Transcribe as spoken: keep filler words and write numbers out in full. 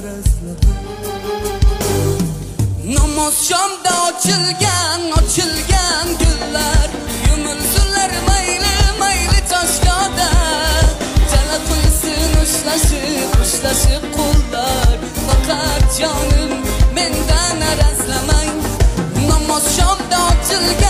arazlamay. Namoz shomda ochilgan, ochilgan gullar, yumilsinlar mayli, mayli toshgoda. Jala qilsin ushlashib, ushlashib qo'llar, faqat jonim mendan arazlamang. Namoz shomda ochilgan